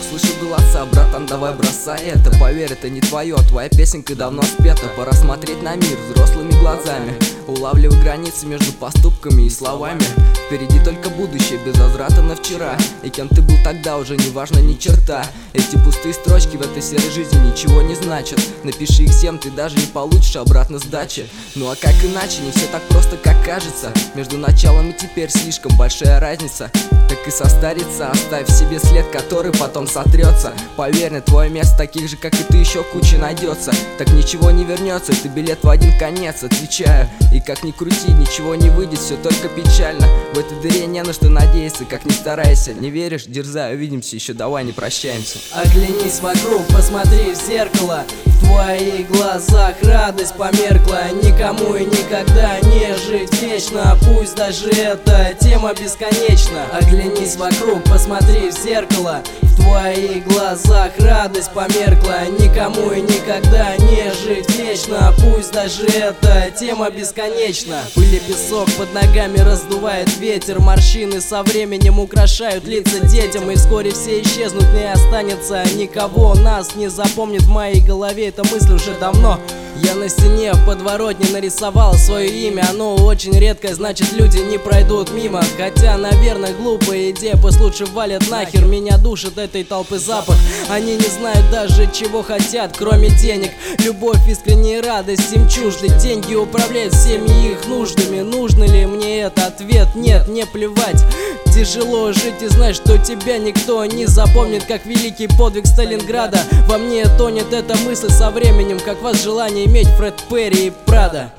слышу голоса, братан, давай бросай это. Поверь, это не твое, твоя песенка давно спета. Пора смотреть на мир взрослыми глазами, улавливай границы между поступками и словами. Впереди только будущее, без возврата на вчера. И кем ты был тогда, уже не важно ни черта. Эти пустые строчки в этой серой жизни ничего не значат. Напиши их всем, ты даже не получишь обратно сдачи. Ну а как иначе, не все так просто, как кажется. Между началом и теперь слишком большая разница. Так и состариться, оставь себе след, который потом сотрется. Поверь, на твое место таких же, как и ты, еще куча найдется. Так ничего не вернется, это билет в один конец, отвечаю. И как ни крути, ничего не выйдет, все только печально. В этой дыре не на что надеяться, как ни старайся. Не веришь? Дерзай, увидимся еще, давай не прощаемся. Оглянись вокруг, посмотри в зеркало. В твоих глазах радость померкла. Никому и никогда не жить вечно, пусть даже эта тема бесконечна. Оглянись вокруг, посмотри в зеркало. В твоих глазах радость померкла. Никому и никогда не жить вечно, пусть даже эта тема бесконечна. Пыль и песок под ногами раздувает ветер. Морщины со временем украшают лица детям. И вскоре все исчезнут, не останется никого. Нас не запомнит в моей голове эта мысль уже давно. Я на стене в подворотне нарисовал свое имя. Оно очень редкое, значит люди не пройдут мимо. Хотя, наверное, глупая идея, пусть лучше валят нахер. Меня душит этой толпы запах. Они не знают даже чего хотят, кроме денег. Любовь, искренняя радость им чужды. Деньги управляют всеми их нуждами. Нужно ли мне это? Ответ нет, не плевать. Тяжело жить и знать, что тебя никто не запомнит, как великий подвиг Сталинграда. Во мне тонет эта мысль со временем, как возжелание иметь Фред Перри и Прада.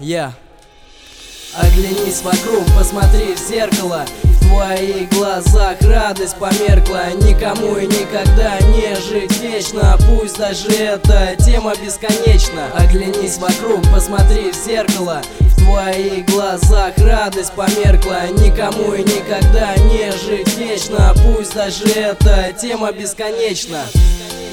Оглянись вокруг, посмотри в зеркало. В твоих глазах радость померкла. Никому и никогда не жить вечно, пусть даже эта тема бесконечна. Оглянись вокруг, посмотри в зеркало. В твоих глазах радость померкла. Никому и никогда не жить вечно, пусть даже эта тема бесконечна.